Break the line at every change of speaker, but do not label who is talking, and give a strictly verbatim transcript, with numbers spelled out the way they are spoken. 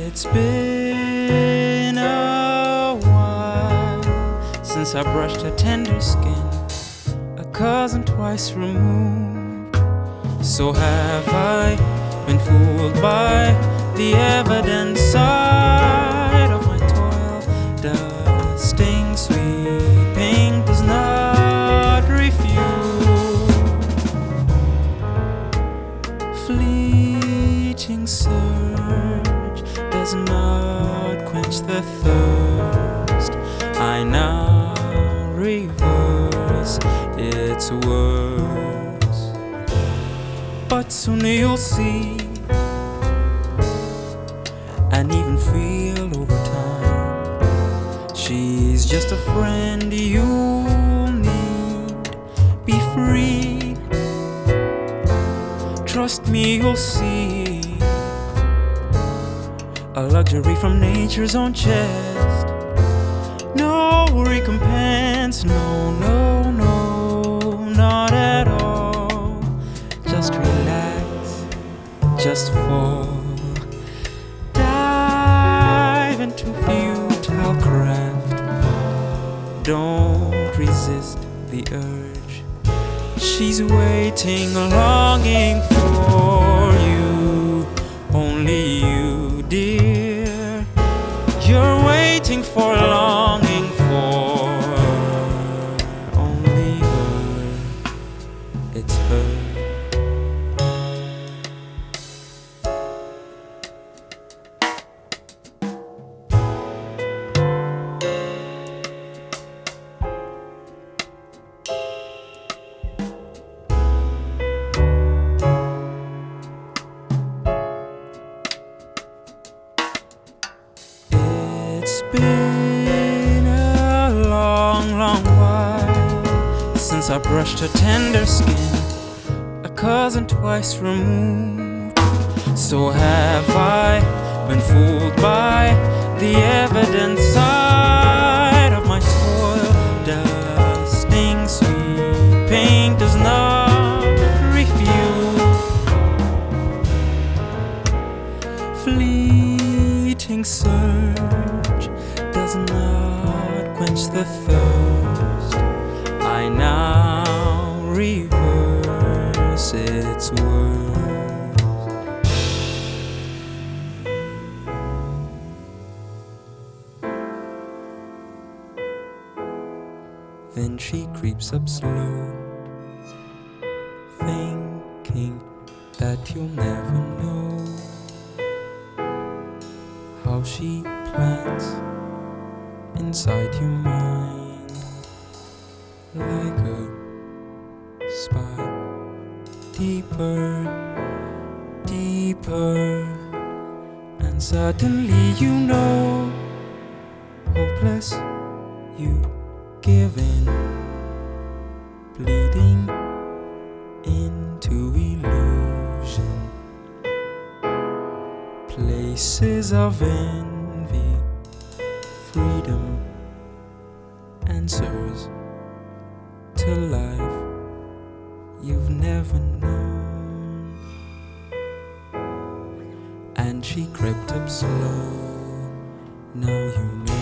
It's been a while since I brushed her tender skin, a cousin twice removed. So have I been fooled by the evidence side of my toil? Dusting, sweeping does not refuse. Fleeting surge does not quench the thirst. I now reverse its words, but soon you'll see and even feel over time she's just a friend you'll need. Be free, trust me, you'll see a luxury from nature's own chest. No recompense, no, no, no, not at all. Just relax, just fall, dive into futile craft. Don't resist the urge. She's waiting, longing for you, only you, dear. You're waiting for, longing for only her. It's her. It's been a long, long while since I brushed her tender skin, a cousin twice removed. So have I been fooled by the evidence side of my toil? Dusting, sweeping does not refuse. Fleeting surge does not quench the thirst. I now reverse its words. Then she creeps up slow, thinking that you'll never know how she plants inside your mind, like a spy. Deeper, deeper, and suddenly you know, hopeless, you give in, bleeding into illusion, places of envy, freedom, answers to life you've never known. And she crept up slow, now you know.